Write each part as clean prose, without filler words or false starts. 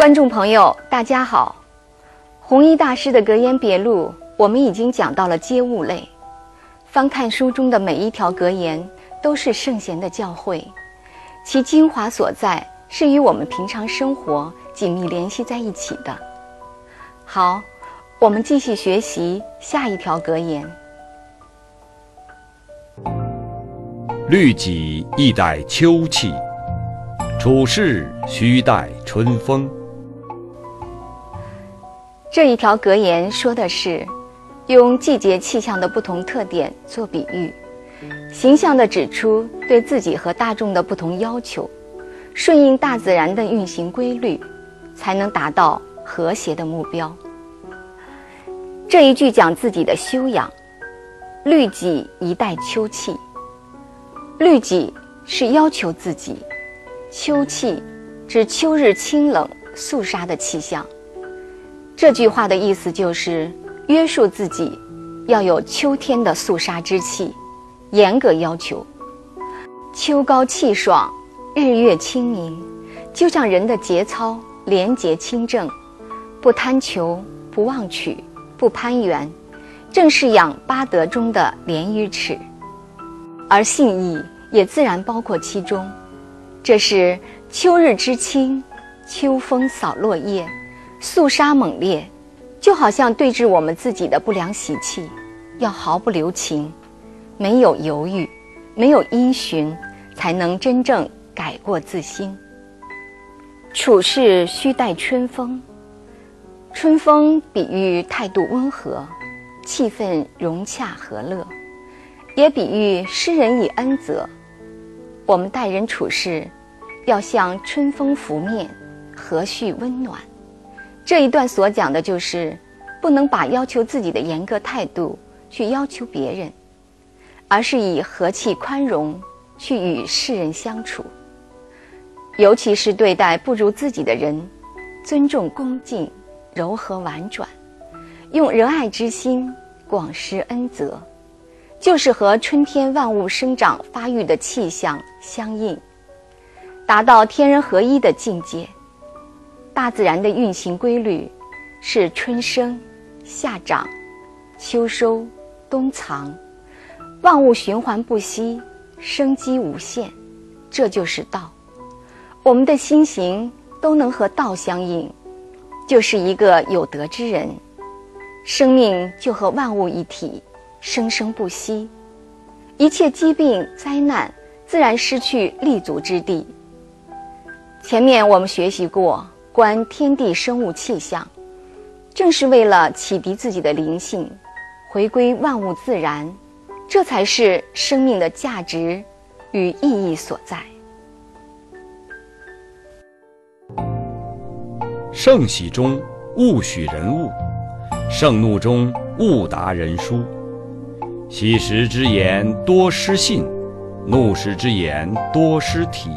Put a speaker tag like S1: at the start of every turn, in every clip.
S1: 观众朋友大家好，弘一大师的格言别录我们已经讲到了接物类，翻看书中的每一条格言都是圣贤的教诲，其精华所在是与我们平常生活紧密联系在一起的。好，我们继续学习下一条格言。
S2: 律己亦待秋气，处事须待春风。
S1: 这一条格言说的是用季节气象的不同特点做比喻，形象地指出对自己和大众的不同要求，顺应大自然的运行规律，才能达到和谐的目标。这一句讲自己的修养，律己宜待秋气。律己是要求自己，秋气指秋日清冷肃杀的气象。这句话的意思就是约束自己要有秋天的肃杀之气，严格要求。秋高气爽，日月清明，就像人的节操廉洁清正，不贪求，不妄取，不攀援，正是养八德中的廉与耻，而信义也自然包括其中。这是秋日之清，秋风扫落叶，肃杀猛烈，就好像对治我们自己的不良习气，要毫不留情，没有犹豫，没有因循，才能真正改过自新。处事须待春风。春风比喻态度温和，气氛融洽和乐，也比喻施人以恩泽。我们待人处事要像春风拂面，和煦温暖。这一段所讲的就是不能把要求自己的严格态度去要求别人，而是以和气宽容去与世人相处，尤其是对待不如自己的人，尊重恭敬，柔和婉转，用仁爱之心广施恩泽，就是和春天万物生长发育的气象相应，达到天人合一的境界。大自然的运行规律是春生、夏长、秋收、冬藏，万物循环不息，生机无限，这就是道。我们的心行都能和道相应，就是一个有德之人，生命就和万物一体，生生不息，一切疾病灾难自然失去立足之地。前面我们学习过观天地生物气象，正是为了启迪自己的灵性，回归万物自然，这才是生命的价值与意义所在。
S2: 盛喜中勿许人恶，盛怒中勿达人疏。喜时之言多失信，怒时之言多失体。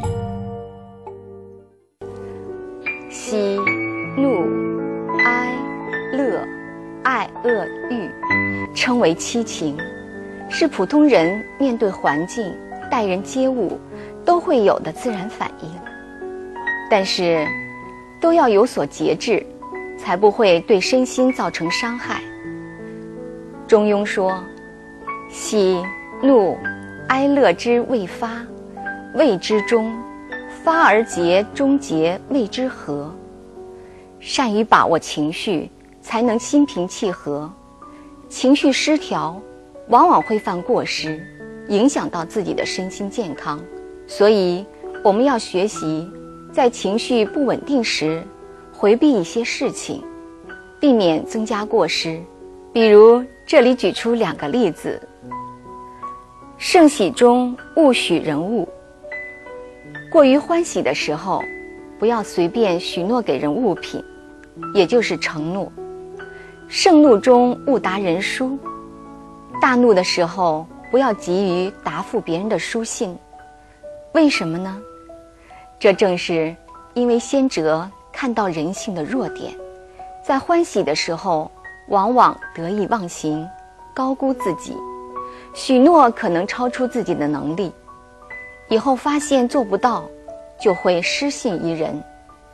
S1: 喜、怒、哀、乐、爱、恶、欲，称为七情，是普通人面对环境、待人接物都会有的自然反应。但是都要有所节制，才不会对身心造成伤害。中庸说：喜、怒、哀、乐之未发，谓之中；发而节，终节，谓之和。善于把握情绪，才能心平气和。情绪失调，往往会犯过失，影响到自己的身心健康。所以我们要学习在情绪不稳定时回避一些事情，避免增加过失。比如这里举出2个例子。盛喜中勿许人恶。过于欢喜的时候，不要随便许诺给人物品，也就是承诺。盛怒中勿达人疏。大怒的时候，不要急于答复别人的书信。为什么呢？这正是因为先哲看到人性的弱点，在欢喜的时候往往得意忘形，高估自己，许诺可能超出自己的能力，以后发现做不到，就会失信于人。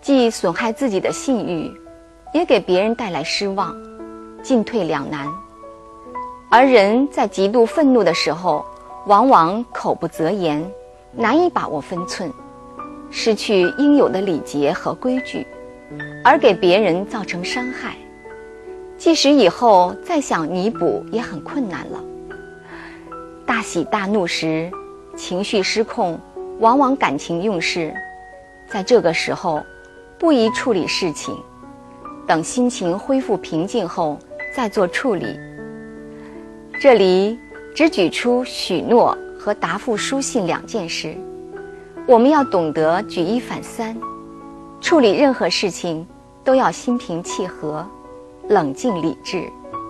S1: 既损害自己的信誉，也给别人带来失望，进退两难。而人在极度愤怒的时候，往往口不择言，难以把握分寸，失去应有的礼节和规矩，而给别人造成伤害。即使以后再想弥补也很困难了。大喜大怒时，情绪失控，往往感情用事。在这个时候，不宜处理事情，等心情恢复平静后再做处理。这里只举出许诺和答复书信两件事，我们要懂得举一反三，处理任何事情都要心平气和，冷静理智。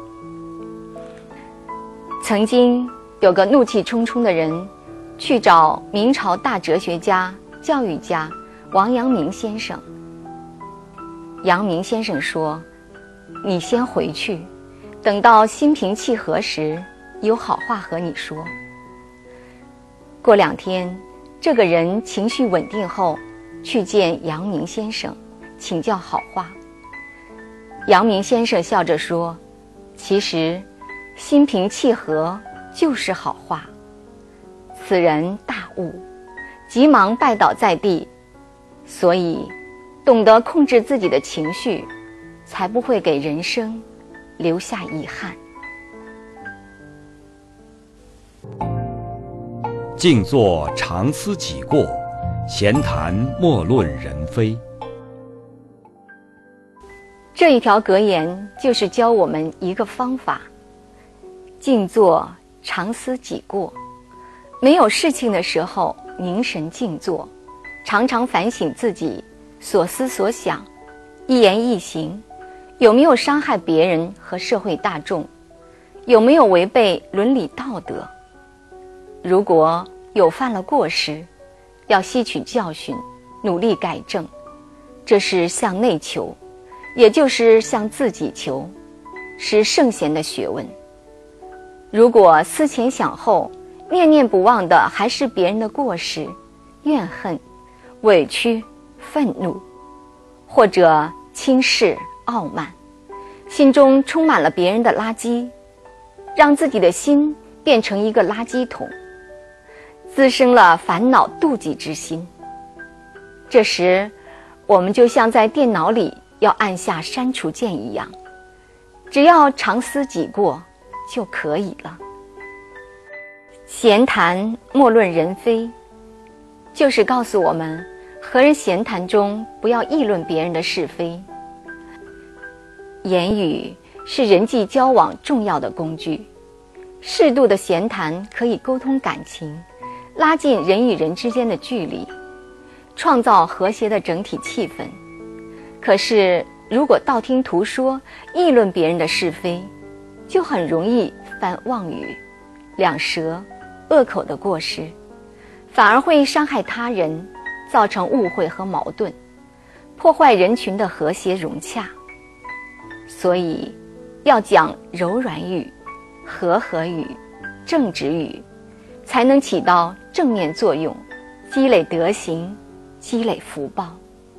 S1: 曾经有个怒气冲冲的人去找明朝大哲学家、教育家王阳明先生。阳明先生说：“你先回去，等到心平气和时，有好话和你说。”过2天，这个人情绪稳定后，去见阳明先生，请教好话。阳明先生笑着说：“其实，心平气和就是好话。”此人大悟，急忙拜倒在地。所以，懂得控制自己的情绪，才不会给人生留下遗憾。
S2: 静坐常思己过，闲谈莫论人非。
S1: 这一条格言就是教我们一个方法：静坐常思己过。没有事情的时候，凝神静坐，常常反省自己所思所想，一言一行，有没有伤害别人和社会大众，有没有违背伦理道德。如果有犯了过失，要吸取教训，努力改正，这是向内求，也就是向自己求，是圣贤的学问。如果思前想后，念念不忘的还是别人的过失、怨恨、委屈、愤怒，或者轻视、傲慢，心中充满了别人的垃圾，让自己的心变成一个垃圾桶，滋生了烦恼妒忌之心。这时，我们就像在电脑里要按下删除键一样，只要常思己过就可以了。闲谈莫论人非，就是告诉我们，和人闲谈中不要议论别人的是非。言语是人际交往重要的工具，适度的闲谈可以沟通感情，拉近人与人之间的距离，创造和谐的整体气氛。可是如果道听途说，议论别人的是非，就很容易犯妄语、两舌、恶口的过失，反而会伤害他人，造成误会和矛盾，破坏人群的和谐融洽。所以要讲柔软语、和合语、正直语，才能起到正面作用，积累德行，积累福报。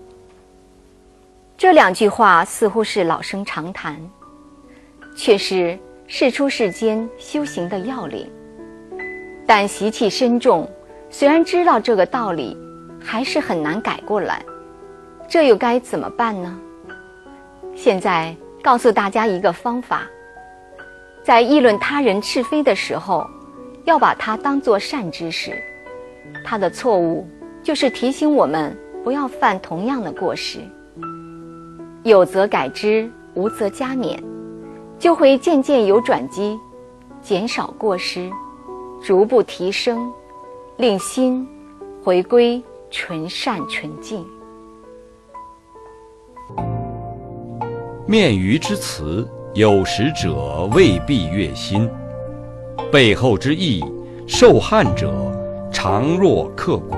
S1: 这2句话似乎是老生常谈，却是世出世间修行的要领。但习气深重，虽然知道这个道理，还是很难改过来。这又该怎么办呢？现在告诉大家一个方法：在议论他人是非的时候，要把它当作善知识。他的错误就是提醒我们不要犯同样的过失。有则改之，无则加勉，就会渐渐有转机，减少过失，逐步提升，令心回归纯善纯净。
S2: 面舆之词，有识者未必悦心，背后之意，受害者常若刻骨。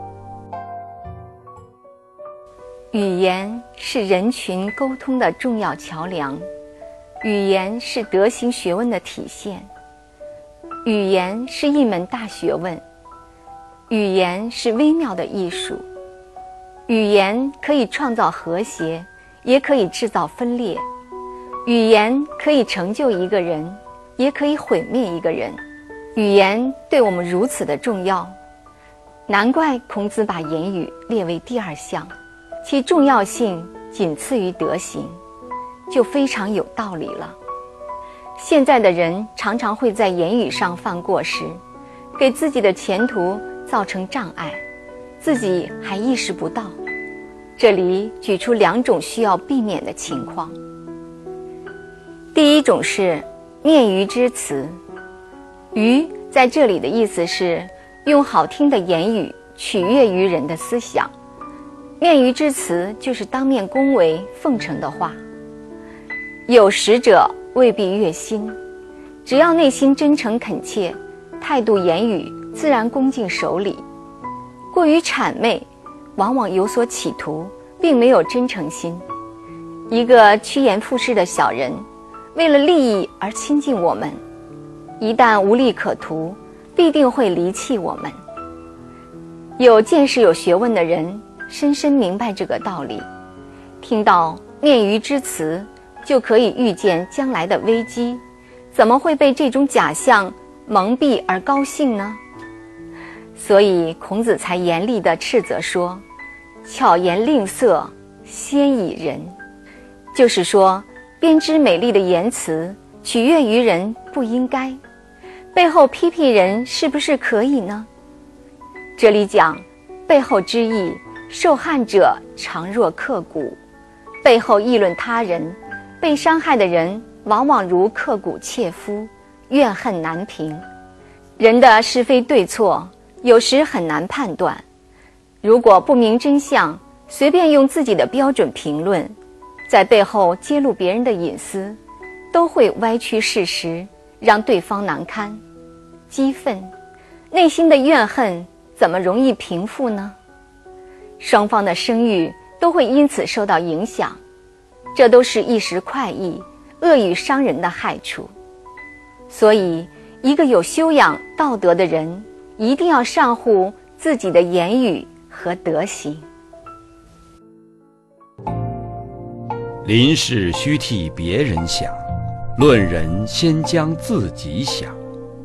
S1: 语言是人群沟通的重要桥梁，语言是德行学问的体现，语言是一门大学问，语言是微妙的艺术， 语言可以创造和谐，也可以制造分裂；语言可以成就一个人，也可以毁灭一个人。语言对我们如此的重要，难怪孔子把言语列为第2项，其重要性仅次于德行，就非常有道理了。现在的人常常会在言语上犯过失，给自己的前途造成障碍，自己还意识不到。这里举出2种需要避免的情况。第一种是面舆之词，舆在这里的意思是用好听的言语取悦于人的思想，面舆之词就是当面恭维奉承的话。有识者未必悦心，只要内心真诚恳切，态度言语自然恭敬守礼。过于谄媚，往往有所企图，并没有真诚心。一个趋炎附势的小人，为了利益而亲近我们，一旦无利可图，必定会离弃我们。有见识有学问的人深深明白这个道理，听到面舆之词就可以预见将来的危机，怎么会被这种假象蒙蔽而高兴呢？所以孔子才严厉地斥责说，巧言令色，先以人。就是说，编织美丽的言辞取悦于人不应该，背后批评人是不是可以呢？这里讲背后之意，受害者常若刻骨，背后议论他人，被伤害的人往往如刻骨切肤，怨恨难平。人的是非对错有时很难判断，如果不明真相，随便用自己的标准评论，在背后揭露别人的隐私，都会歪曲事实，让对方难堪。激愤，内心的怨恨怎么容易平复呢？双方的声誉都会因此受到影响，这都是一时快意、恶语伤人的害处。所以，一个有修养、道德的人，一定要上护自己的言语和德行。
S2: 临事须替别人想，论人先将自己想。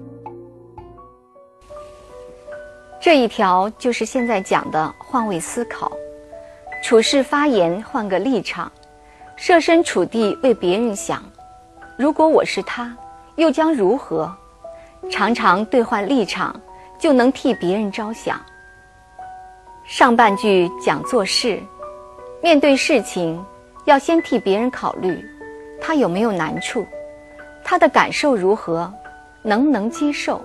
S1: 这一条就是现在讲的换位思考，处事发言换个立场，设身处地为别人想，如果我是他，又将如何？常常兑换立场，就能替别人着想。上半句讲做事，面对事情要先替别人考虑，他有没有难处，他的感受如何，能不能接受。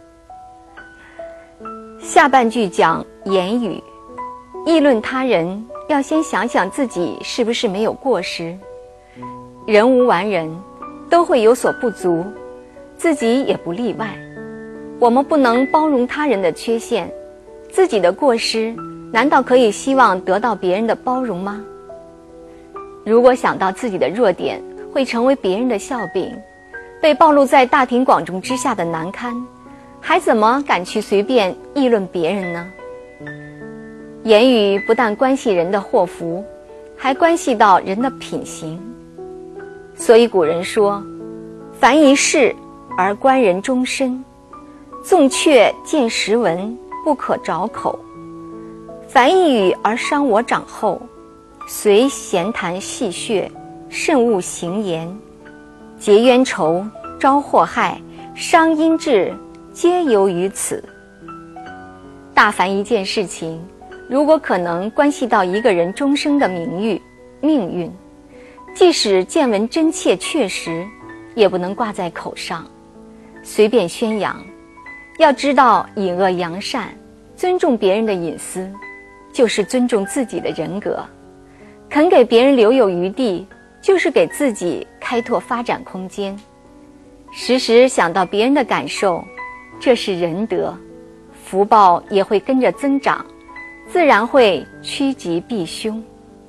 S1: 下半句讲言语，议论他人要先想想自己是不是没有过失。人无完人，都会有所不足，自己也不例外。我们不能包容他人的缺陷，自己的过失难道可以希望得到别人的包容吗？如果想到自己的弱点会成为别人的笑柄，被暴露在大庭广众之下的难堪，还怎么敢去随便议论别人呢？言语不但关系人的祸福，还关系到人的品行。所以古人说，凡一事而观人终身，纵却见时闻，不可着口；凡一语而伤我长厚，随闲谈戏谑，慎勿行言。结冤仇，招祸害，伤阴质，皆由于此。大凡一件事情，如果可能关系到一个人终生的名誉、命运，即使见闻真切确实，也不能挂在口上，随便宣扬。要知道以恶扬善，尊重别人的隐私，就是尊重自己的人格。肯给别人留有余地，就是给自己开拓发展空间。时时想到别人的感受，这是仁德，福报也会跟着增长，自然会趋吉避凶。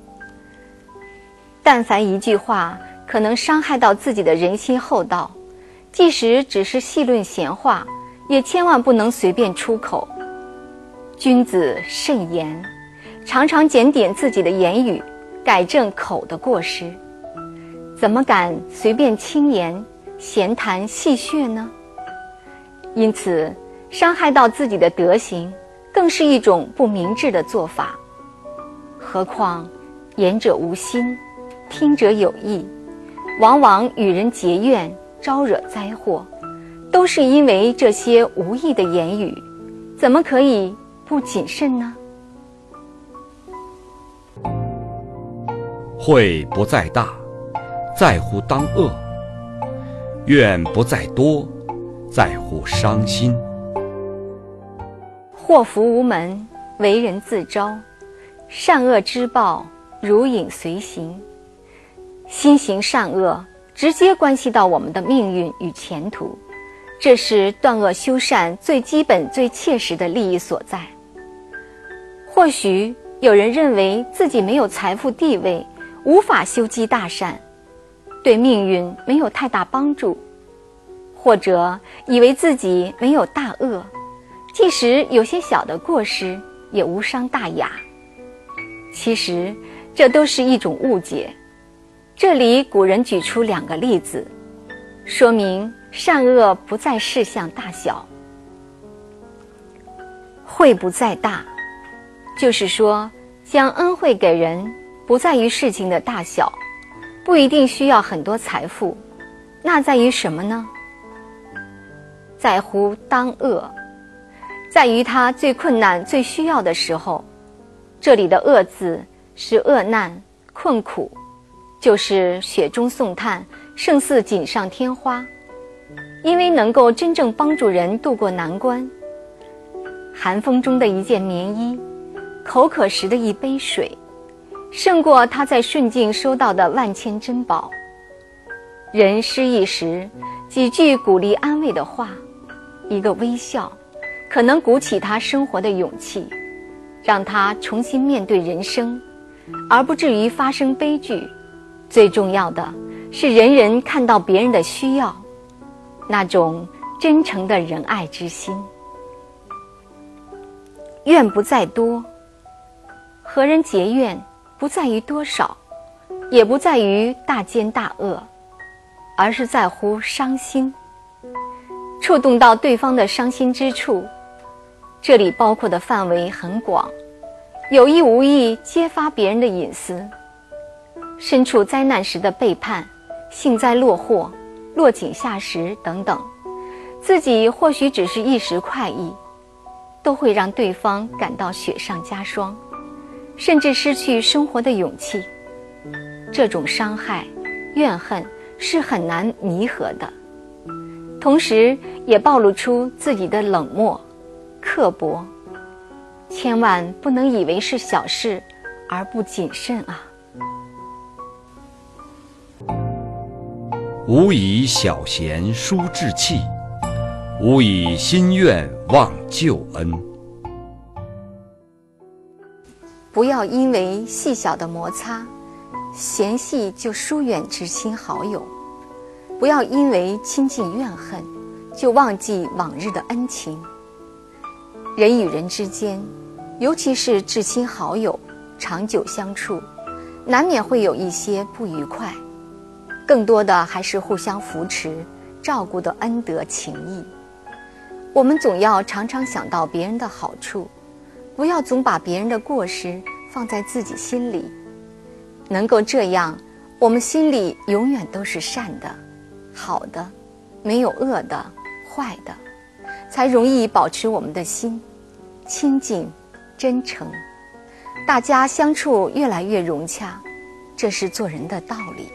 S1: 但凡一句话可能伤害到自己的人心厚道，即使只是戏论闲话，也千万不能随便出口。君子慎言， 常常检点自己的言语，改正口的过失，怎么敢随便轻言闲谈戏谑呢？因此伤害到自己的德行，更是一种不明智的做法。何况言者无心，听者有意，往往与人结怨，招惹灾祸，都是因为这些无意的言语，怎么可以不谨慎呢？
S2: 慧不在大，在乎当恶；怨不在多，在乎伤心。
S1: 祸福无门，为人自招，善恶之报，如影随形。心行善恶，直接关系到我们的命运与前途，这是断恶修善最基本最切实的利益所在。或许有人认为自己没有财富地位，无法修积大善，对命运没有太大帮助，或者以为自己没有大恶，即使有些小的过失也无伤大雅。其实这都是一种误解。这里古人举出2个例子，说明善恶不在事项大小。惠不在大，就是说将恩惠给人不在于事情的大小，不一定需要很多财富，那在于什么呢？在乎当恶，在于他最困难最需要的时候。这里的恶字是恶难困苦，就是雪中送炭，胜似锦上添花。因为能够真正帮助人渡过难关，寒风中的一件棉衣，口渴时的一杯水，胜过他在顺境收到的万千珍宝。人失意时，几句鼓励安慰的话，一个微笑，可能鼓起他生活的勇气，让他重新面对人生，而不至于发生悲剧。最重要的是人人看到别人的需要，那种真诚的仁爱之心。怨不在多，和人结怨不在于多少，也不在于大奸大恶，而是在乎伤心，触动到对方的伤心之处。这里包括的范围很广，有意无意揭发别人的隐私，身处灾难时的背叛，幸灾乐祸，落井下石等等，自己或许只是一时快意，都会让对方感到雪上加霜，甚至失去生活的勇气。这种伤害、怨恨是很难弥合的，同时也暴露出自己的冷漠、刻薄。千万不能以为是小事而不谨慎啊！
S2: 无以小贤疏志气，无以心愿忘旧恩。
S1: 不要因为细小的摩擦、嫌隙就疏远至亲好友，不要因为亲近怨恨就忘记往日的恩情。人与人之间，尤其是至亲好友，长久相处，难免会有一些不愉快，更多的还是互相扶持、照顾的恩德情谊。我们总要常常想到别人的好处，不要总把别人的过失放在自己心里。能够这样，我们心里永远都是善的、好的，没有恶的、坏的，才容易保持我们的心清净、真诚，大家相处越来越融洽，这是做人的道理。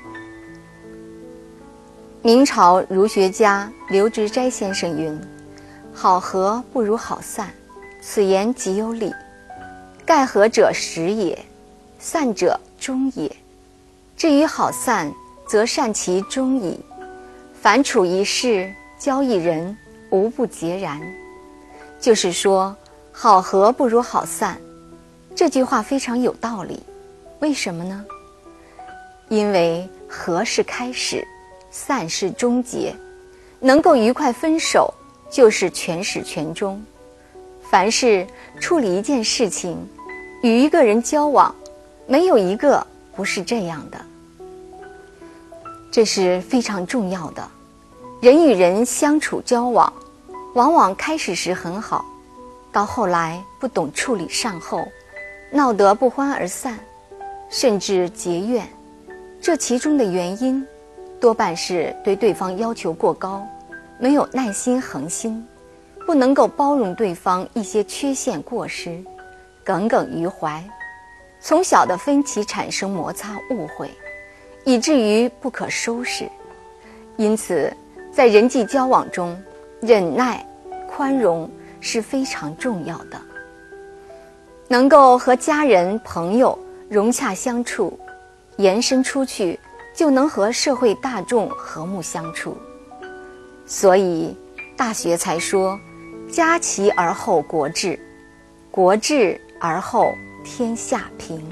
S1: 明朝儒学家刘植斋先生云：好合不如好散，此言极有理。盖合者实也，散者终也。至于好散，则善其中矣。凡处一事，交一人，无不截然。就是说，好合不如好散。这句话非常有道理。为什么呢？因为合是开始，散是终结，能够愉快分手，就是全始全终。凡是处理一件事情， 与一个人交往，没有一个不是这样的。这是非常重要的。人与人相处交往，往往开始时很好，到后来不懂处理善后，闹得不欢而散，甚至结怨。这其中的原因多半是对对方要求过高，没有耐心恒心，不能够包容对方一些缺陷过失，耿耿于怀，从小的分歧产生摩擦误会，以至于不可收拾。因此在人际交往中，忍耐宽容是非常重要的。能够和家人朋友融洽相处，延伸出去就能和社会大众和睦相处。所以大学才说，家齐而后国治，国治而后天下平。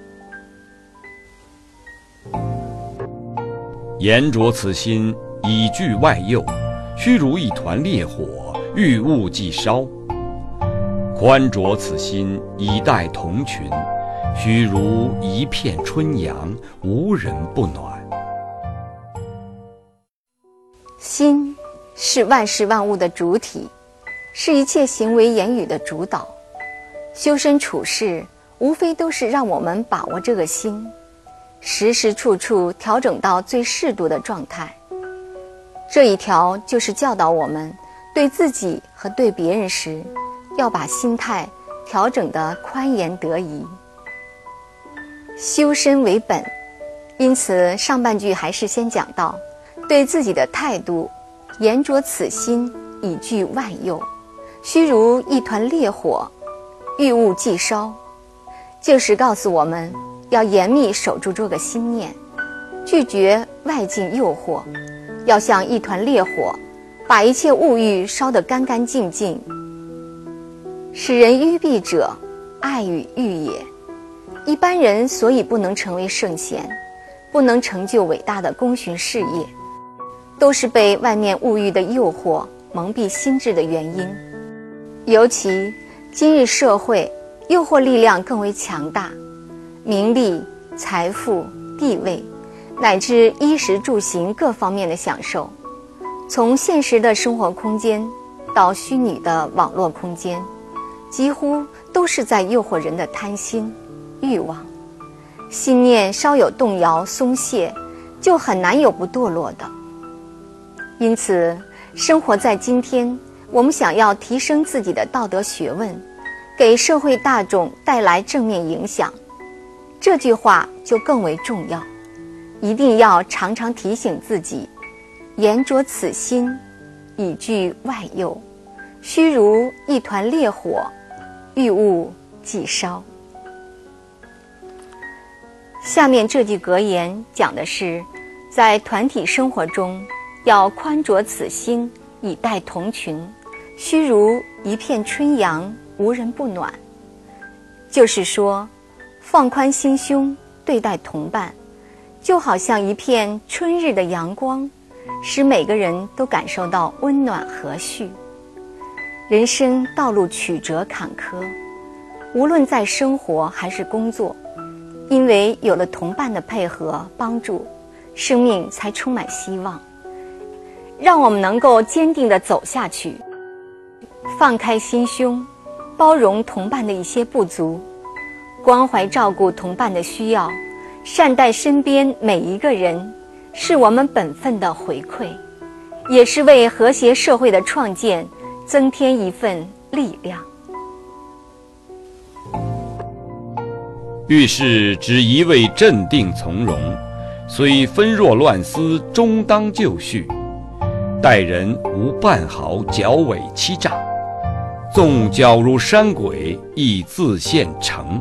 S2: 言着此心，以拒外诱，虚如一团烈火，欲物既烧。宽着此心，以待同群，虚如一片春阳，无人不暖。
S1: 心是万事万物的主体，是一切行为言语的主导。修身处世，无非都是让我们把握这个心，时时处处调整到最适度的状态。这一条就是教导我们对自己和对别人时，要把心态调整得宽严得宜。修身为本，因此上半句还是先讲到对自己的态度，言着此心，以拒外诱，虚如一团烈火，欲物既烧，就是告诉我们要严密守住这个心念，拒绝外境诱惑，要像一团烈火，把一切物欲烧得干干净净。使人愚蔽者，爱与欲也。一般人所以不能成为圣贤，不能成就伟大的功勋事业，都是被外面物欲的诱惑蒙蔽心智的原因。尤其今日社会，诱惑力量更为强大，名利、财富、地位，乃至衣食住行各方面的享受，从现实的生活空间到虚拟的网络空间，几乎都是在诱惑人的贪心、欲望。心念稍有动摇松懈，就很难有不堕落的。因此生活在今天，我们想要提升自己的道德学问，给社会大众带来正面影响，这句话就更为重要。一定要常常提醒自己，言着此心，以拒外诱，虚如一团烈火，欲物既烧。下面这句格言讲的是，在团体生活中要宽着此心，以待同群，虚如一片春阳，无人不暖。就是说，放宽心胸对待同伴，就好像一片春日的阳光，使每个人都感受到温暖和煦。人生道路曲折坎坷，无论在生活还是工作，因为有了同伴的配合帮助，生命才充满希望。让我们能够坚定地走下去，放开心胸，包容同伴的一些不足，关怀照顾同伴的需要，善待身边每一个人，是我们本分的回馈，也是为和谐社会的创建增添一份力量。
S2: 遇事只一味镇定从容，虽纷若乱丝，终当就绪。待人无半毫矫伪欺诈，纵矫如山鬼，亦自现成。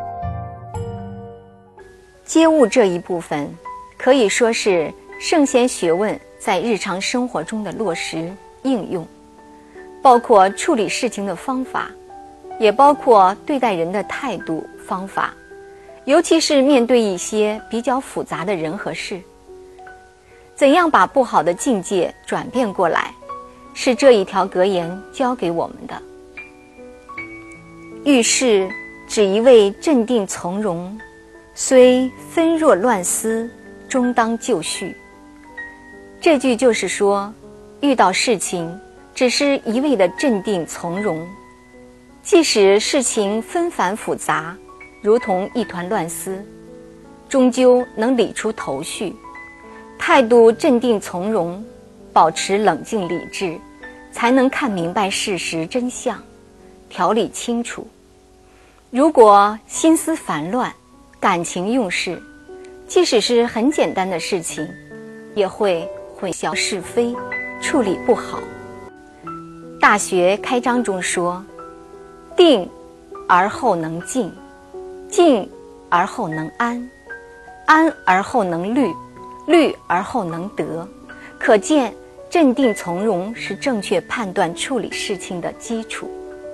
S1: 接物这一部分，可以说是圣贤学问在日常生活中的落实应用，包括处理事情的方法，也包括对待人的态度方法，尤其是面对一些比较复杂的人和事，怎样把不好的境界转变过来，是这一条格言教给我们的。遇事只一味镇定从容，虽纷若乱丝，终当就绪。这句就是说，遇到事情只是一味的镇定从容，即使事情纷繁复杂，如同一团乱丝，终究能理出头绪。态度镇定从容，保持冷静理智，才能看明白事实真相，条理清楚。如果心思烦乱，感情用事，即使是很简单的事情，也会混淆是非，处理不好。大学开章中说，定而后能静，静而后能安，安而后能虑，虑而后能得。可见镇定从容是正确判断处理事情的基础。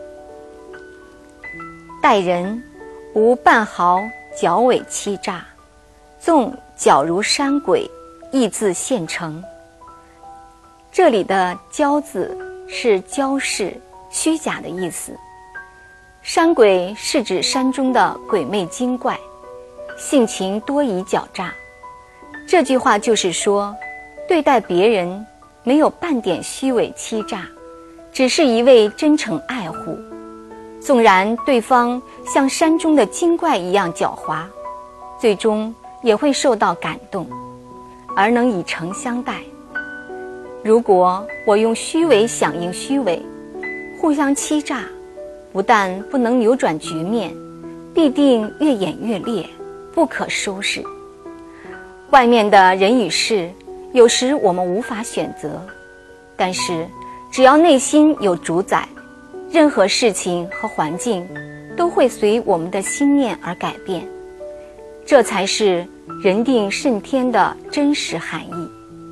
S1: 待人无半毫矫伪欺诈，纵矫如山鬼，亦自现成。这里的矫字是矫饰、虚假的意思。山鬼是指山中的鬼魅精怪，性情多疑狡诈。这句话就是说，对待别人没有半点虚伪欺诈，只是一味真诚爱护。纵然对方像山中的精怪一样狡猾，最终也会受到感动，而能以诚相待。如果我用虚伪响应虚伪，互相欺诈，不但不能扭转局面，必定越演越烈，不可收拾。外面的人与事，有时我们无法选择，但是只要内心有主宰，任何事情和环境都会随我们的心念而改变，这才是人定胜天的真实含义。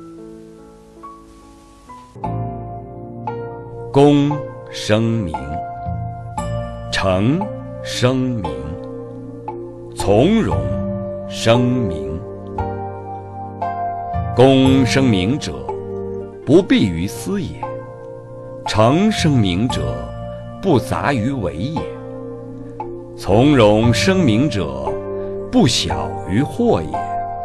S2: 公生明，诚生明，从容生明。公生明者，不避于私也；诚生明者，不杂于为也；从容生明者，不小于惑也。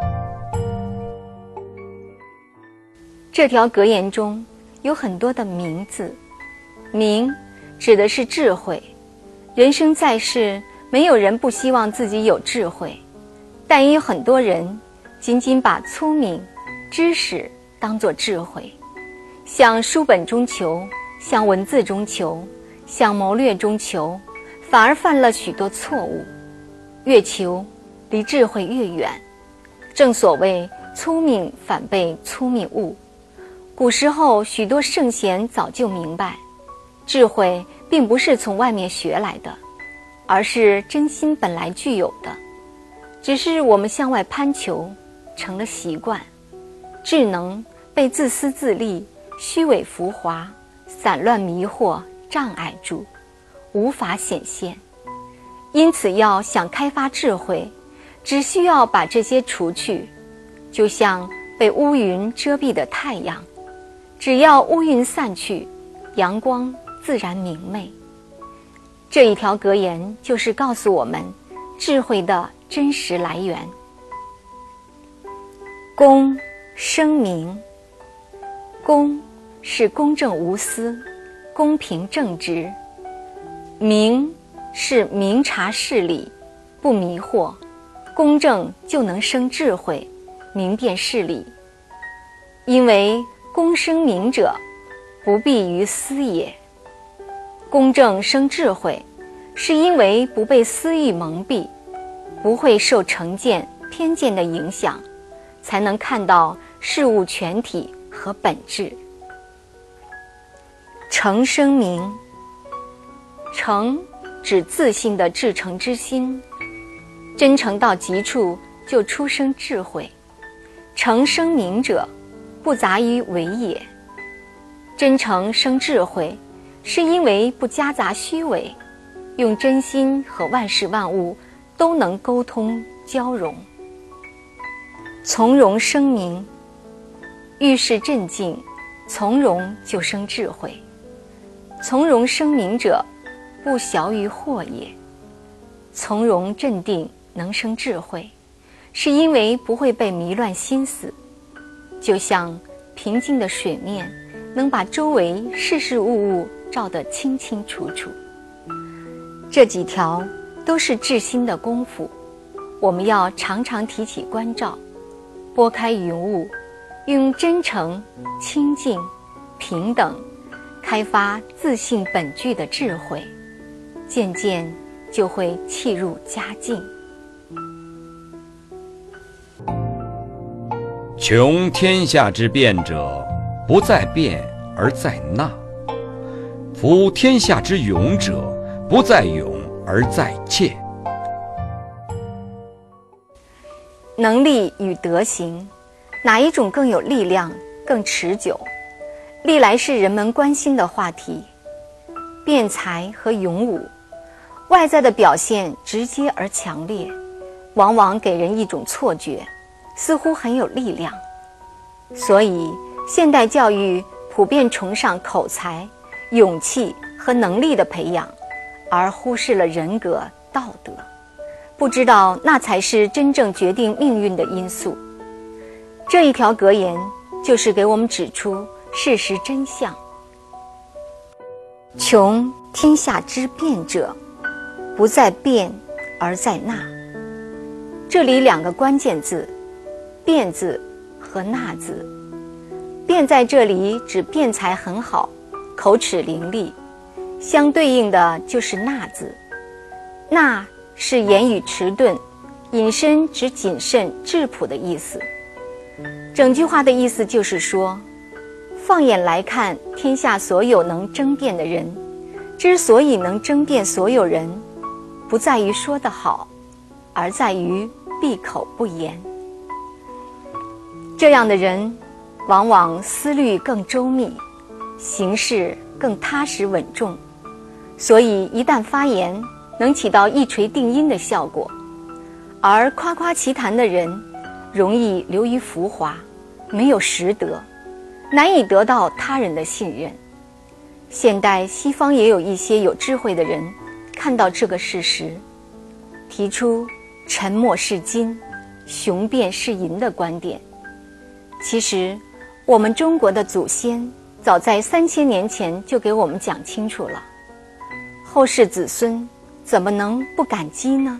S1: 这条格言中有很多的明字，明指的是智慧。人生在世，没有人不希望自己有智慧，但也有很多人仅仅把聪明、知识当作智慧，向书本中求，向文字中求，向谋略中求，反而犯了许多错误。越求，离智慧越远。正所谓聪明反被聪明误。古时候许多圣贤早就明白，智慧并不是从外面学来的，而是真心本来具有的，只是我们向外攀求成了习惯，智能被自私自利、虚伪浮华、散乱迷惑障碍住，无法显现。因此要想开发智慧，只需要把这些除去，就像被乌云遮蔽的太阳，只要乌云散去，阳光自然明媚。这一条格言就是告诉我们智慧的真实来源。公生明，公是公正无私、公平正直，明是明察事理，不迷惑，公正就能生智慧，明辨事理。因为公生明者，不避于私也。公正生智慧，是因为不被私欲蒙蔽，不会受成见、偏见的影响，才能看到事物全体和本质。诚生明，诚指自信的至诚之心，真诚到极处就出生智慧。诚生明者，不杂于为也。真诚生智慧，是因为不夹杂虚伪，用真心和万事万物都能沟通交融。从容生明，遇事镇静，从容就生智慧。从容生明者，不小于惑也。 从容镇定能生智慧，是因为不会被迷乱心思，就像平静的水面能把周围事事物物照得清清楚楚。这几条都是治心的功夫，我们要常常提起关照，拨开云雾，用真诚、清净、平等开发自信本具的智慧，渐渐就会契入佳境。
S2: 穷天下之变者，不在变而在纳；夫天下之勇者，不在勇而在怯。
S1: 能力与德行，哪一种更有力量、更持久？历来是人们关心的话题。辩才和勇武，外在的表现直接而强烈，往往给人一种错觉，似乎很有力量。所以现代教育普遍崇尚口才、勇气和能力的培养，而忽视了人格、道德，不知道那才是真正决定命运的因素。这一条格言就是给我们指出事实真相。穷天下之变者，不在变而在纳。这里两个关键字，变字和纳字。辩在这里指辩才很好，口齿伶俐，相对应的就是纳字。纳是言语迟钝，引申指谨慎质朴的意思。整句话的意思就是说，放眼来看，天下所有能争辩的人，之所以能争辩所有人，不在于说得好，而在于闭口不言。这样的人往往思虑更周密，行事更踏实稳重，所以一旦发言，能起到一锤定音的效果。而夸夸其谈的人，容易流于浮华，没有实德，难以得到他人的信任。现代西方也有一些有智慧的人，看到这个事实，提出沉默是金，雄辩是银的观点。其实我们中国的祖先早在3000年前就给我们讲清楚了，后世子孙怎么能不感激呢？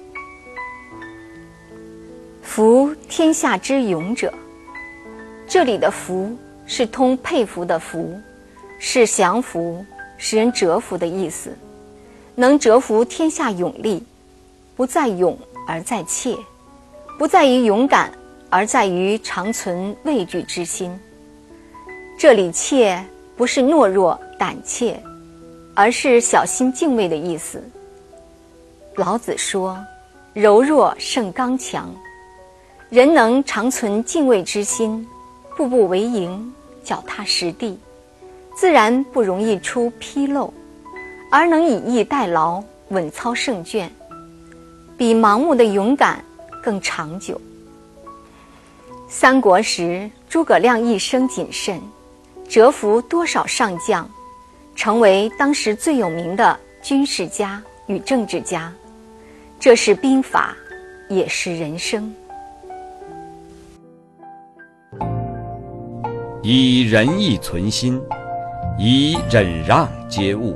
S1: 夫天下之勇者，这里的服是通佩服的服，是降服，使人折服的意思。能折服天下勇力，不在勇而在怯，不在于勇敢，而在于常存畏惧之心。这里怯不是懦弱胆怯，而是小心敬畏的意思。老子说，柔弱胜刚强。人能常存敬畏之心，步步为营，脚踏实地，自然不容易出纰漏，而能以逸待劳，稳操胜券，比盲目的勇敢更长久。三国时，诸葛亮一生谨慎，折服多少上将，成为当时最有名的军事家与政治家。这是兵法，也是人生。
S2: 以仁义存心，以忍让接物。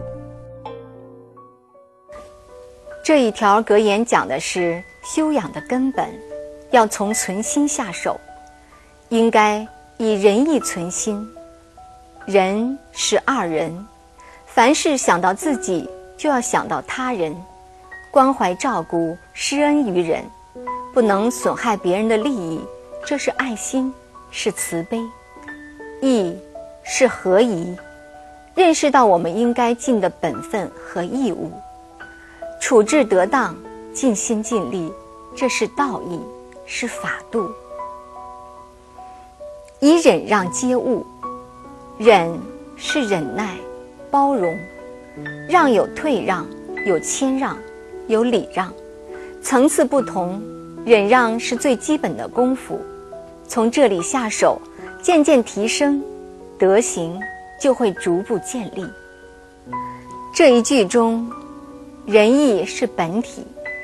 S1: 这一条格言讲的是修养的根本，要从存心下手，应该以仁义存心。仁是二人，凡事想到自己，就要想到他人，关怀照顾，施恩于人，不能损害别人的利益，这是爱心，是慈悲。义是合宜，认识到我们应该尽的本分和义务，处置得当，尽心尽力，这是道义，是法度。以忍让接物，忍是忍耐、包容，让有退让，有谦让，有礼让，层次不同，忍让是最基本的功夫，从这里下手，渐渐提升，德行就会逐步建立。这一句中，仁义是本体，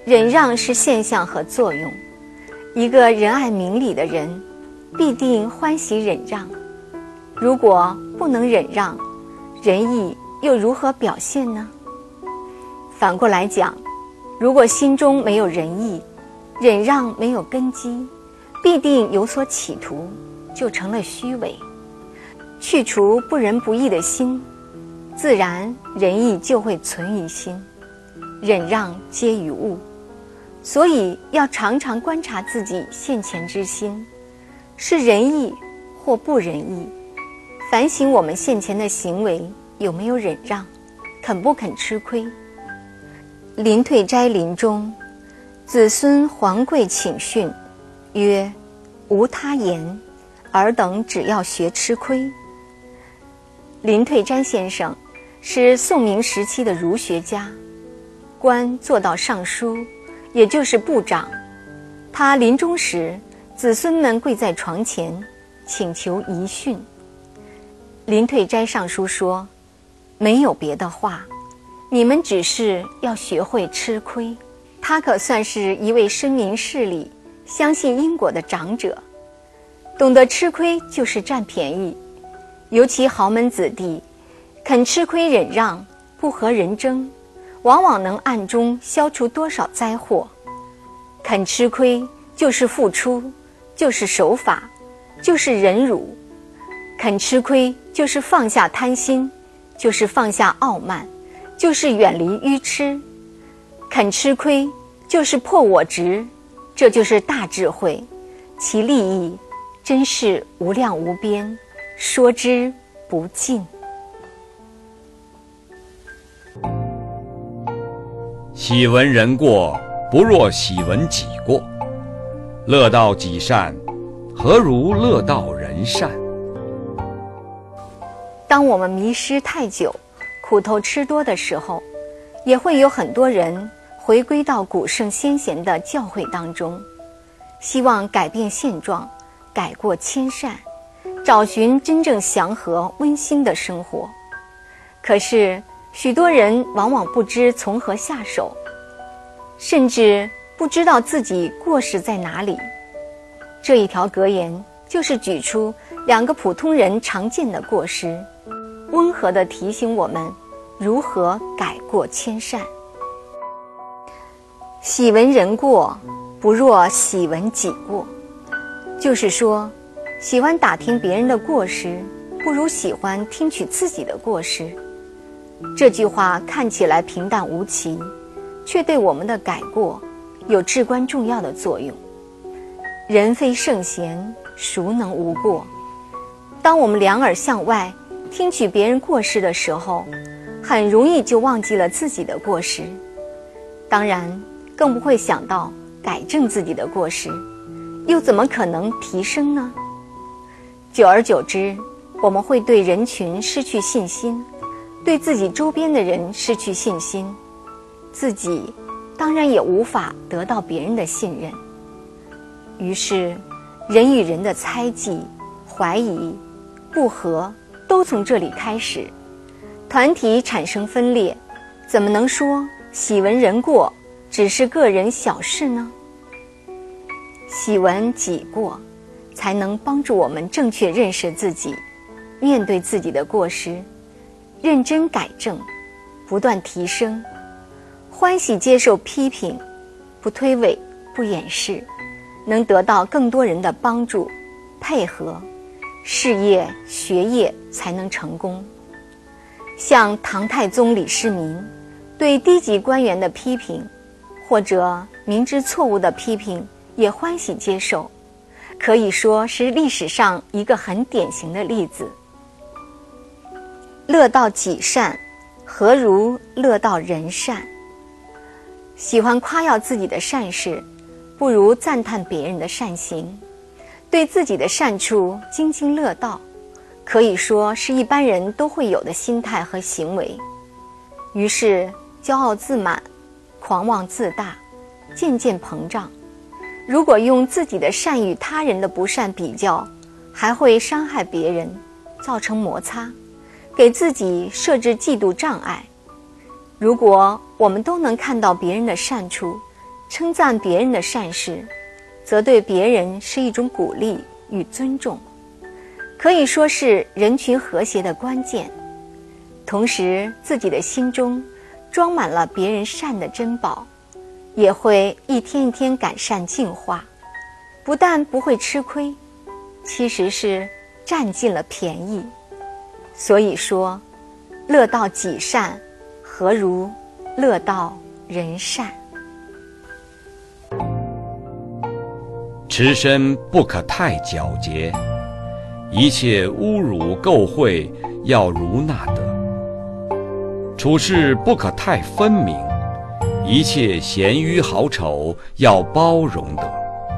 S1: 忍让是现象和作用。一个仁爱明理的人，必定欢喜忍让。如果不能忍让，仁义又如何表现呢？反过来讲，如果心中没有仁义，忍让没有根基，必定有所企图，就成了虚伪。去除不仁不义的心，自然仁义就会存于心，忍让皆于物。所以要常常观察自己现前之心，是仁义或不仁义，反省我们现前的行为有没有忍让，肯不肯吃亏。临退斋林中，子孙皇贵请训，曰：无他言，尔等只要学吃亏。临退斋先生是宋明时期的儒学家，官做到尚书，也就是部长。他临终时，子孙们跪在床前，请求遗训。临退斋上书说：没有别的话，你们只是要学会吃亏。他可算是一位深明事理、相信因果的长者，懂得吃亏就是占便宜。尤其豪门子弟，肯吃亏忍让，不和人争，往往能暗中消除多少灾祸。肯吃亏就是付出，就是守法，就是忍辱。肯吃亏就是放下贪心，就是放下傲慢，就是远离愚痴。肯吃亏就是破我执，这就是大智慧，其利益真是无量无边，说之不尽。
S2: 喜闻人过，不若喜闻己过。乐道己善，何如乐道人善？
S1: 当我们迷失太久，苦头吃多的时候，也会有很多人回归到古圣先贤的教诲当中，希望改变现状，改过迁善，找寻真正祥和温馨的生活。可是许多人往往不知从何下手，甚至不知道自己过失在哪里。这一条格言就是举出两个普通人常见的过失，温和地提醒我们如何改过迁善。喜闻人过，不若喜闻己过。就是说，喜欢打听别人的过失，不如喜欢听取自己的过失。这句话看起来平淡无奇，却对我们的改过有至关重要的作用。人非圣贤，孰能无过？当我们两耳向外听取别人过失的时候，很容易就忘记了自己的过失，当然更不会想到改正自己的过失，又怎么可能提升呢？久而久之，我们会对人群失去信心，对自己周边的人失去信心，自己当然也无法得到别人的信任。于是人与人的猜忌、怀疑、不和都从这里开始，团体产生分裂，怎么能说喜闻人过只是个人小事呢？喜闻己过，才能帮助我们正确认识自己，面对自己的过失，认真改正，不断提升，欢喜接受批评，不推诿，不掩饰，能得到更多人的帮助、配合，事业、学业才能成功。像唐太宗李世民对低级官员的批评，或者明知错误的批评，也欢喜接受，可以说是历史上一个很典型的例子。乐道己善，何如乐道人善？喜欢夸耀自己的善事，不如赞叹别人的善行，对自己的善处津津乐道，可以说是一般人都会有的心态和行为。于是骄傲自满，狂妄自大，渐渐膨胀。如果用自己的善与他人的不善比较，还会伤害别人，造成摩擦，给自己设置嫉妒障碍。如果我们都能看到别人的善处， 称赞别人的善事，则对别人是一种鼓励与尊重，可以说是人群和谐的关键。同时，自己的心中装满了别人善的珍宝，也会一天一天改善进化，不但不会吃亏，其实是占尽了便宜。所以说，乐道己善，何如乐道人善？
S2: 持身不可太皎洁，一切侮辱垢秽要如纳得；处事不可太分明，一切咸鱼好丑要包容得。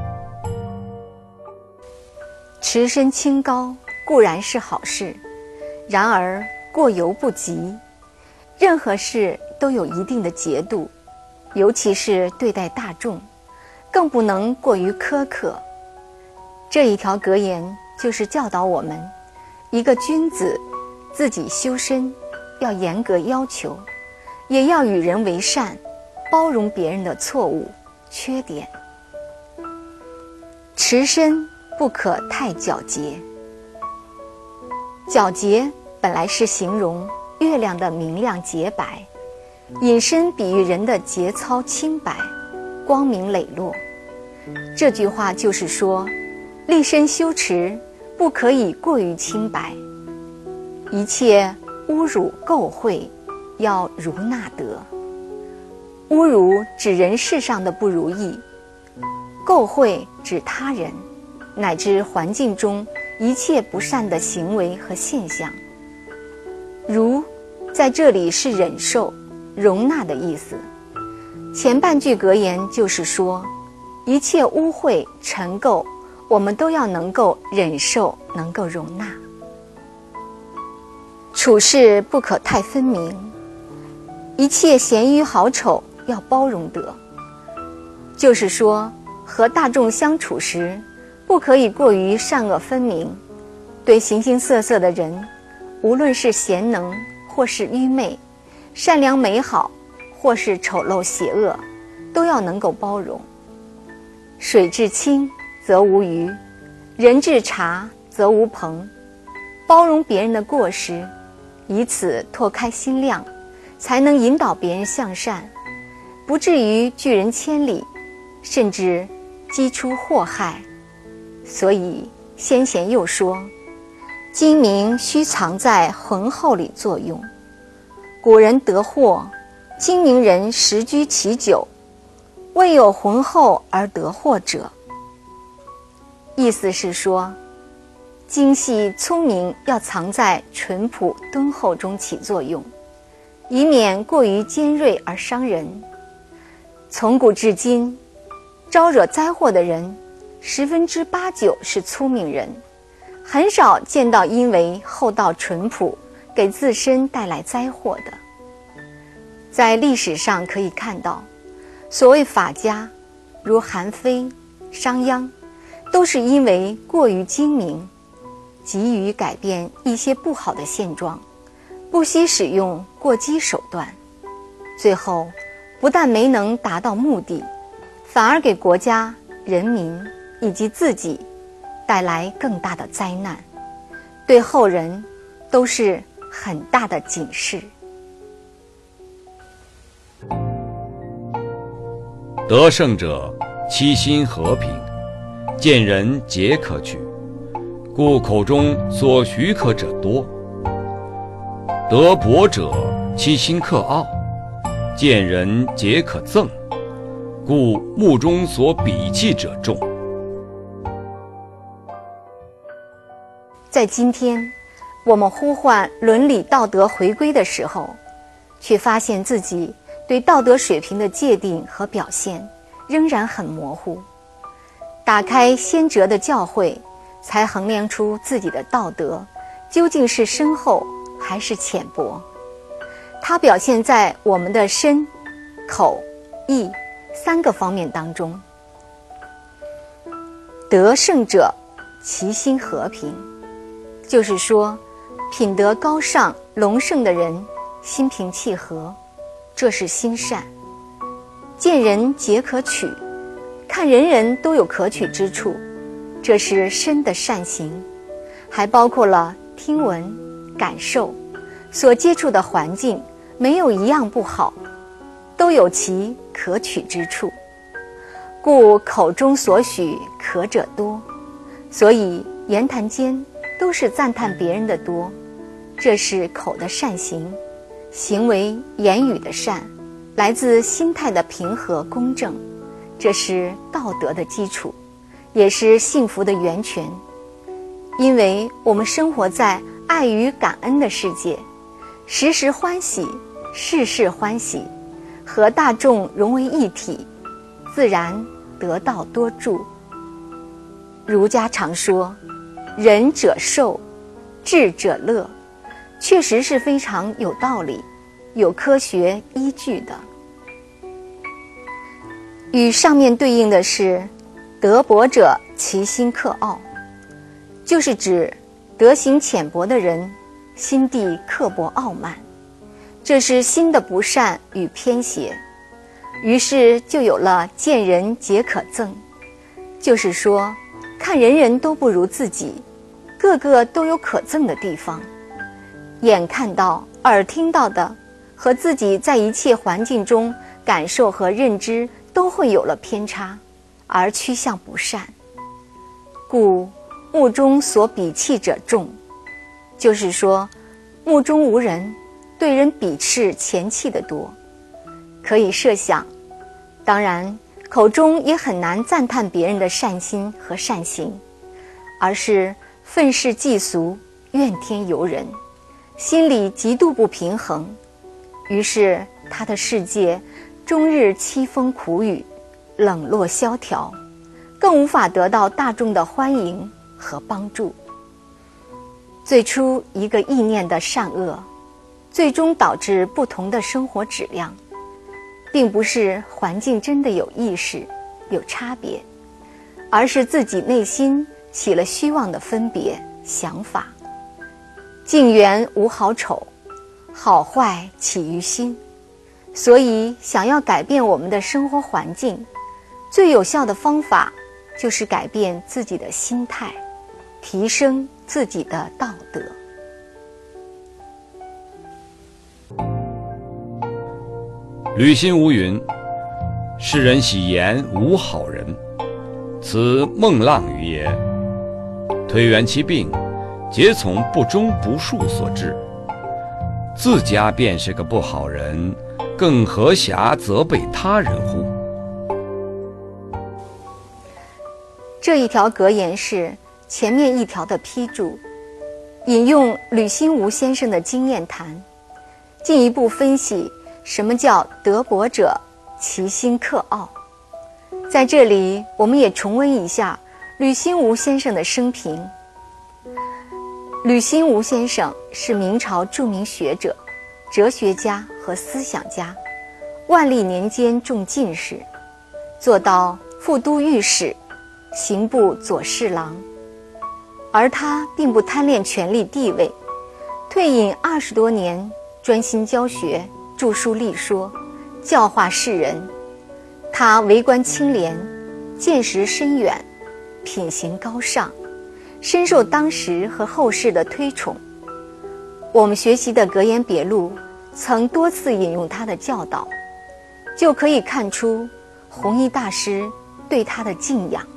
S1: 持身清高固然是好事，然而过犹不及。任何事都有一定的节度，尤其是对待大众，更不能过于苛刻。这一条格言就是教导我们，一个君子自己修身要严格要求，也要与人为善，包容别人的错误、缺点。持身不可太皎洁。皎洁本来是形容月亮的明亮洁白，引申比喻人的节操清白、光明磊落。这句话就是说，立身修持不可以过于清白，一切侮辱垢秽要如纳得。侮辱指人世上的不如意，垢秽指他人乃至环境中一切不善的行为和现象。如在这里是忍受、容纳的意思。前半句格言就是说，一切污秽尘垢我们都要能够忍受，能够容纳。处事不可太分明，一切咸鱼好丑要包容得。就是说，和大众相处时，不可以过于善恶分明，对形形色色的人，无论是贤能或是愚昧，善良美好或是丑陋邪恶，都要能够包容。水至清则无鱼，人至察则无朋。包容别人的过失，以此拓开心量，才能引导别人向善，不至于拒人千里，甚至激出祸害。所以先贤又说，精明须藏在浑厚里作用。古人得祸，精明人实居其久，未有浑厚而得祸者。意思是说，精细聪明要藏在淳朴敦厚中起作用，以免过于尖锐而伤人。从古至今，招惹灾祸的人89%是聪明人，很少见到因为厚道淳朴给自身带来灾祸的。在历史上可以看到，所谓法家，如韩非、商鞅，都是因为过于精明，急于改变一些不好的现状，不惜使用过激手段，最后不但没能达到目的，反而给国家、人民以及自己带来更大的灾难，对后人都是很大的警示。
S2: 得胜者其心和平，见人皆可取，故口中所许可者多。得博者其心克傲，见人皆可憎，故目中所鄙弃者众。
S1: 在今天，我们呼唤伦理道德回归的时候，却发现自己对道德水平的界定和表现仍然很模糊。打开先哲的教诲，才衡量出自己的道德究竟是深厚还是浅薄。它表现在我们的身、口、意3个方面当中。得胜者其心和平，就是说，品德高尚隆盛的人心平气和，这是心善。 见人皆可取，看人人都有可取之处，这是身的善行，还包括了听闻、感受，所接触的环境没有一样不好，都有其可取之处。故口中所许可者多，所以言谈间都是赞叹别人的多，这是口的善行，行为言语的善，来自心态的平和公正，这是道德的基础，也是幸福的源泉。因为我们生活在爱与感恩的世界，时时欢喜，事事欢喜，和大众融为一体，自然得道多助。儒家常说仁者寿，智者乐，确实是非常有道理，有科学依据的。与上面对应的是德薄者其心克傲，就是指德行浅薄的人心地刻薄傲慢，这是心的不善与偏邪，于是就有了见人皆可憎，就是说看人人都不如自己，个个都有可憎的地方，眼看到耳听到的和自己在一切环境中感受和认知都会有了偏差，而趋向不善。故目中所鄙弃者众，就是说目中无人，对人鄙斥嫌弃的多。可以设想，当然口中也很难赞叹别人的善心和善行，而是愤世嫉俗，怨天尤人，心里极度不平衡，于是他的世界终日凄风苦雨，冷落萧条，更无法得到大众的欢迎和帮助。最初一个意念的善恶，最终导致不同的生活质量，并不是环境真的有意识有差别，而是自己内心起了虚妄的分别想法。境缘无好丑，好坏起于心，所以想要改变我们的生活环境，最有效的方法就是改变自己的心态，提升自己的道德。
S2: 吕心无云：世人喜言无好人，此孟浪语也。推圆其病，皆从不忠不恕所致。自家便是个不好人，更何暇责备他人乎？
S1: 这一条格言是前面一条的批注，引用吕心无先生的经验谈，进一步分析什么叫德薄者其心克傲。在这里我们也重温一下吕心无先生的生平。吕心无先生是明朝著名学者、哲学家和思想家，万历年间中进士，做到副都御史、刑部左侍郎。而他并不贪恋权力地位，退隐20多年，专心教学，著书立说，教化世人。他为官清廉，见识深远，品行高尚，深受当时和后世的推崇。我们学习的格言别录曾多次引用他的教导，就可以看出弘一大师对他的敬仰。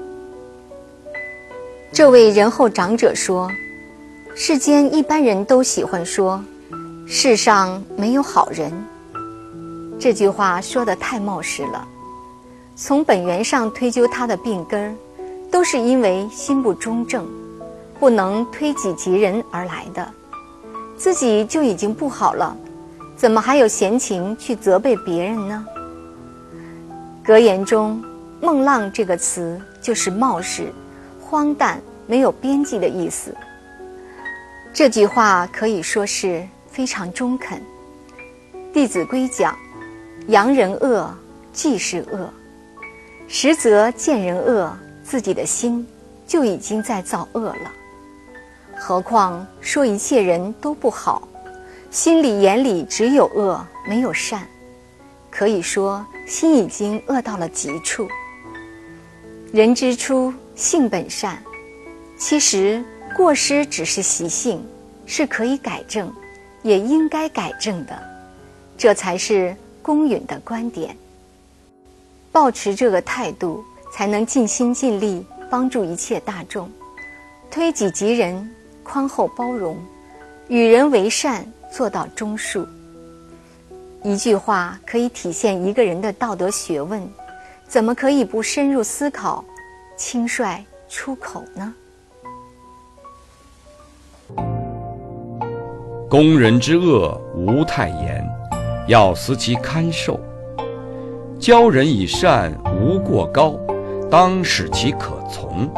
S1: 这位仁厚长者说，世间一般人都喜欢说世上没有好人，这句话说得太冒失了。从本源上推究他的病根，都是因为心不中正，不能推己及人而来的。自己就已经不好了，怎么还有闲情去责备别人呢？格言中孟浪这个词就是冒失、荒诞、没有边际的意思。这句话可以说是非常中肯。弟子规讲，扬人恶即是恶，实则见人恶，自己的心就已经在造恶了。何况说一切人都不好，心里眼里只有恶没有善， 可以说心已经恶到了极处。人之初，性本善，其实过失只是习性，是可以改正，也应该改正的，这才是公允的观点。抱持这个态度，才能尽心尽力帮助一切大众，推己及人，宽厚包容，与人为善，做到中恕。一句话可以体现一个人的道德学问，怎么可以不深入思考，轻率出口呢？
S2: 攻人之恶无太严，要思其堪受；教人以善无过高，当使其可从。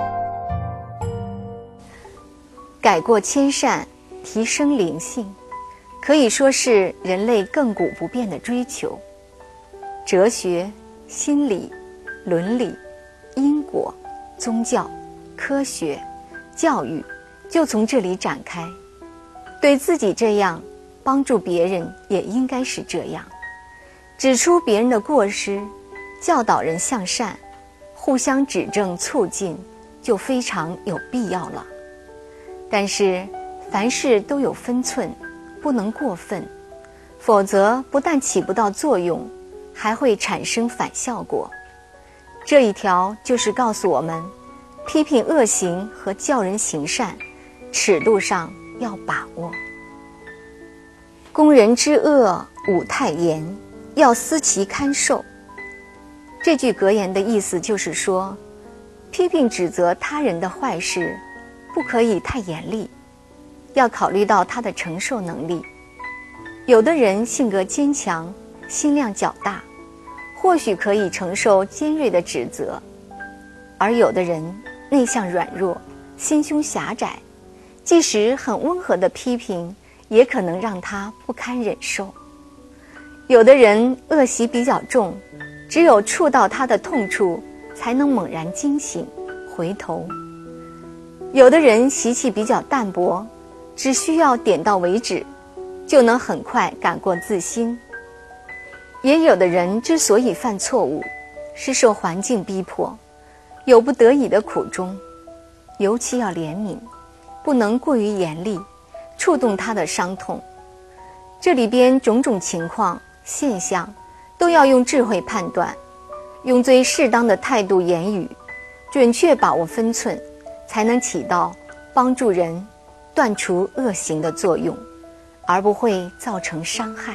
S1: 改过迁善，提升灵性，可以说是人类亘古不变的追求。哲学、心理、伦理、因果、宗教、科学、教育就从这里展开。对自己这样，帮助别人也应该是这样。指出别人的过失，教导人向善，互相指正促进，就非常有必要了。但是凡事都有分寸，不能过分，否则不但起不到作用，还会产生反效果。这一条就是告诉我们，批评恶行和教人行善，尺度上要把握。攻人之恶无太严，要思其堪受。这句格言的意思就是说，批评指责他人的坏事，不可以太严厉，要考虑到他的承受能力。有的人性格坚强，心量较大，或许可以承受尖锐的指责，而有的人内向软弱，心胸狭窄，即使很温和的批评，也可能让他不堪忍受。有的人恶习比较重，只有触到他的痛处，才能猛然惊醒，回头。有的人习气比较淡薄，只需要点到为止，就能很快改过自新。也有的人之所以犯错误，是受环境逼迫，有不得已的苦衷，尤其要怜悯，不能过于严厉，触动他的伤痛。这里边种种情况现象，都要用智慧判断，用最适当的态度言语，准确把握分寸，才能起到帮助人断除恶行的作用，而不会造成伤害。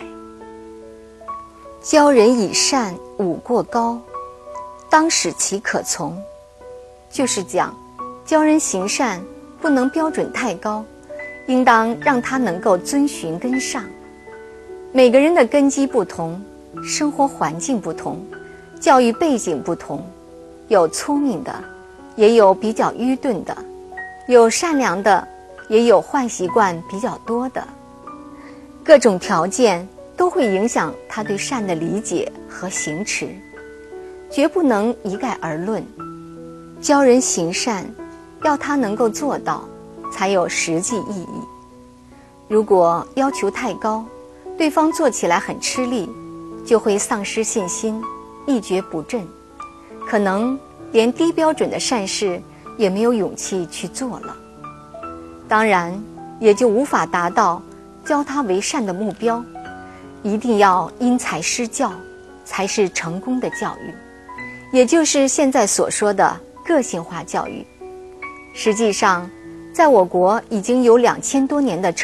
S1: 教人以善无过高，当使其可从。就是讲教人行善不能标准太高，应当让他能够遵循跟上。每个人的根基不同，生活环境不同，教育背景不同，有聪明的，也有比较愚钝的，有善良的，也有坏习惯比较多的。各种条件都会影响他对善的理解和行持，绝不能一概而论。教人行善，要他能够做到，才有实际意义。如果要求太高，对方做起来很吃力，就会丧失信心，一蹶不振，可能连低标准的善事也没有勇气去做了。当然，也就无法达到教他为善的目标。一定要因材施教，才是成功的教育，也就是现在所说的个性化教育。实际上，在我国已经有2000多年的